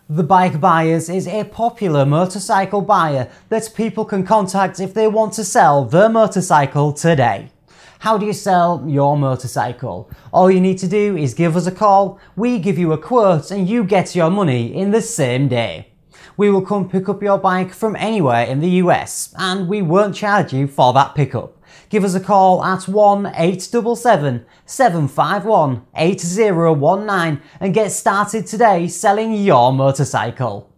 The Bike Buyers is a popular motorcycle buyer that people can contact if they want to sell their motorcycle today. How do you sell your motorcycle? All you need to do is give us a call, we give you a quote and you get your money in the same day. We will come pick up your bike from anywhere in the US and we won't charge you for that pickup. Give us a call at 1-877-751-8019 and get started today selling your motorcycle.